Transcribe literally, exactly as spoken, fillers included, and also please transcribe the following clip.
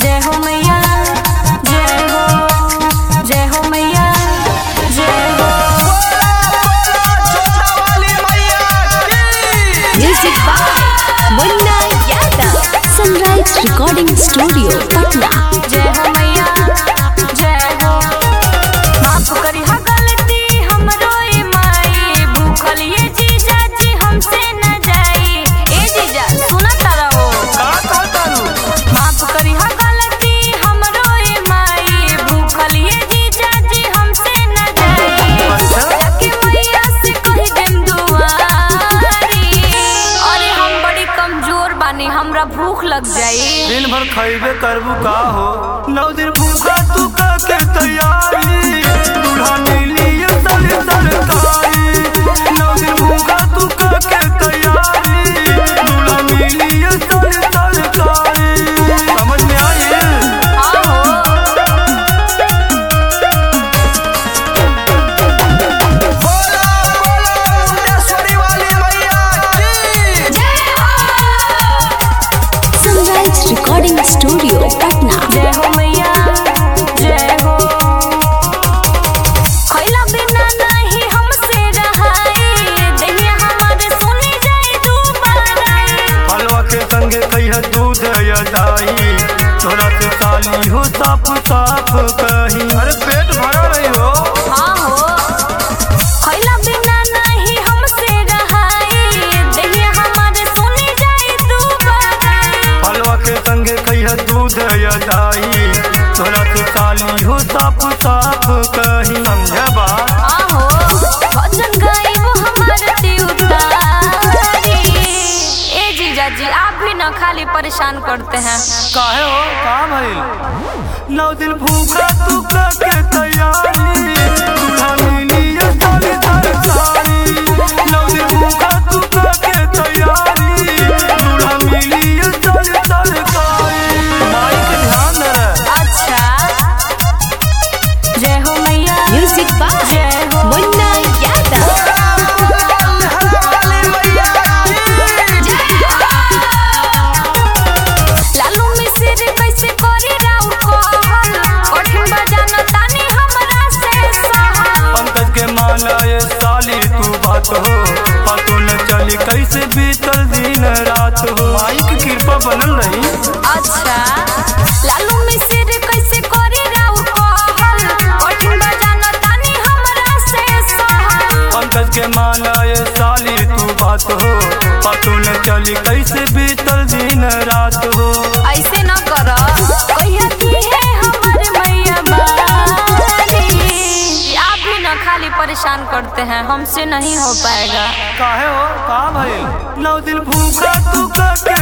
जय हो मैया जय हो, जय हो मैया जय हो। Music by Munna Yadav, Sunrise recording studio Patna. जय हो मैया जय हो। माफ करी हा गलती हमरो ए माई, भूखल ये जीजा जी हमसे न जाई। ए जीजा सुना तारा हो का कहता रू? माफ करी हा गलती हमरो ए माई, भूखल ये जीजा जी हमसे न जाई। कि मैया से कही दिन दुआरी, अरे हम बड़ी कमजोर बानी, हमरा भूख लग जाई। दिन भर खइबे करबू का हो, नौ दिन भूखा तू के तैयारी, दूल्हा मिली सर सरकारी। नौ दिन भूखा तू के तैयारी, दूल्हा मिली सर सरकारी। समझ में आई? आओ बोला बोला मुंडेश्वरी वाली मैया की जय हो। Sunrise recording studio Patna. जय हो मैया जय हो। खइला बिना नहीं हमसे रहाई, देहिया हमारे सुनी जाई दुबारा। हलवा के संगे कहिया दूध या दाई, तोरा से साली हो साफ साफ कही। अरे पेट भरा नहीं हो, हाँ हो। खइला बिना नहीं हमसे रहाई, देहिया हमारे सुनी जाई दुबारा। हलवा के संगे कहिया दूध या दाई, तोरा से साली हो साफ साफ कही। समझे बात? हाँ हो। भजन गाइब हमारे देवतारी। ए जीजा जी आप भी न खाली परेशान करते हैं। काहे हो काम है? नौ दिन भूखा तू के तैयारी, दूल्हा मिली साली सरकारी। नौ दिन भूखा तू के तैयारी, दूल्हा मिली साली सरकारी। माई के ध्यान दे रे। अच्छा जय हो मैया म्यूजिक बाय जय हो। मुन्ना यादव। लालू मिसिर कैसे करी राउर कहल, कठिन बजाना तानी हमरा से सहल। पंकज के माला ये साली तू बात हो, पतो न चली कैसे बीतल दिन रात हो। माई की कृपा बनल रही। अच्छा लालू मिसिर कैसे करी राउर कहल, कठिन बजाना तानी हमरा से सहल। पंकज के माला ये साली तू बात हो, पतो न चली कैसे बीतल दिन रात हो। ऐसे न कर, कहिया की है हमारे मैया बारी। आप भी न खाली परेशान करते हैं, हमसे नहीं हो पाएगा। काहे हो का भइल? नौ दिन भूखा तू के